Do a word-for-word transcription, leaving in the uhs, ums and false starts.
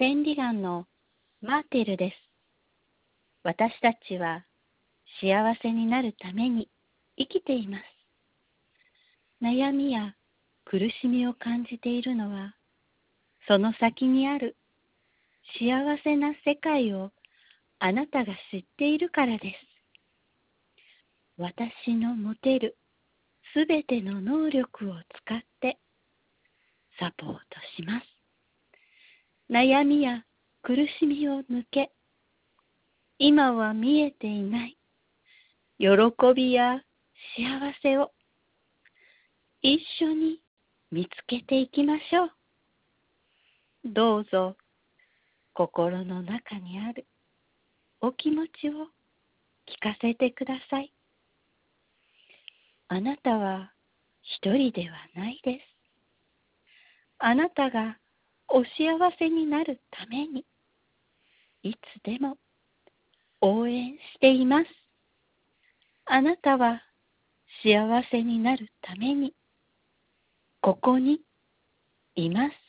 千里眼のマーテルです。私たちは幸せになるために生きています。悩みや苦しみを感じているのは、その先にある幸せな世界をあなたが知っているからです。私の持てるすべての能力を使ってサポートします。悩みや苦しみを抜け、今は見えていない喜びや幸せを一緒に見つけていきましょう。どうぞ心の中にあるお気持ちを聞かせてください。あなたは一人ではないです。あなたがお幸せになるためにいつでも応援しています。あなたは幸せになるためにここにいます。